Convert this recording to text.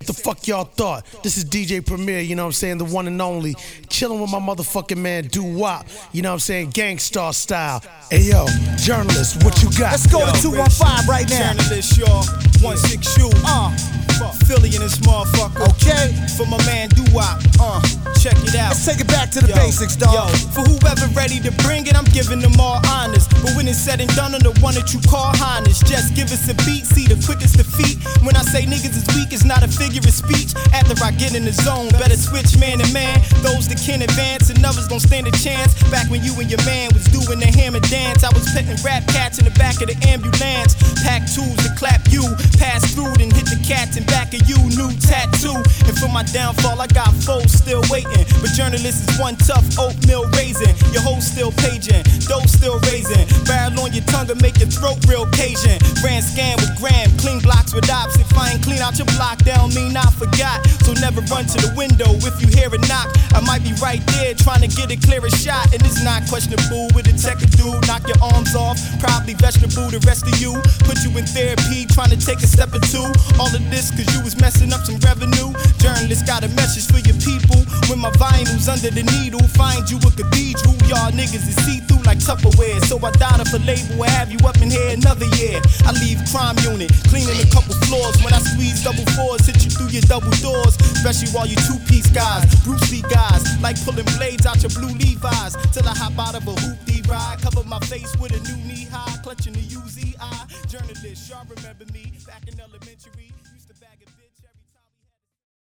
What the fuck y'all thought? This is DJ Premier, you know what I'm saying, the one and only. Chilling with my motherfucking man Doo-Wop, you know what I'm saying, Gangstar style. Hey yo, journalist, what you got? Let's go to 215 right now. Journalist, y'all, 16 Philly in this motherfucker. Okay. For my man Doo-Wop, check it out. Let's take it back to the basics, dog. Yo, for whoever ready to bring it, I'm giving them all honest. But when it's said and done, I'm the one that you call highness. Just give us a beat, see the quickest defeat. When I say niggas is weak, it's not a figure of speech. After I get in the zone, better switch man to man. Those that can advance and others don't stand a chance. Back when you and your man was doing the hammer dance, I was petting rap cats in the back of the ambulance. Pack tools to clap you, pass through, then hit the cats in back of you. New tattoo, and for my downfall, I got foes still waiting. But journalists is one tough oatmeal raisin. Your hoe still paging, dough still raising. Barrel on your tongue and make your throat real Cajun. Grand scan with gram, clean blocks with ops. If I ain't clean out your block, that don't mean I forgot. So never run to the window if you hear a knock. I might be right there trying to get a clearer shot, and it's not questionable with a tech dude. Knock your arms off, probably vegetable. The rest of you put you in therapy, trying to take a step or two. All of this cause you was messing up some revenue. Journalists got a message for your people. When my vinyl's under the needle, find you a cathedral. Y'all niggas is see-through like Tupperware. So I died up a label and have you up in here another year. I leave crime unit, cleaning a couple floors. When I squeeze double fours, hit you through your double doors. Especially while you two-piece guys, Bruce Lee guys, like pulling blades out your blue Levi's. Till I hop out of a hoopty ride, cover my face with a new knee high, clutching the UZI. Journalists, y'all remember me back in elementary.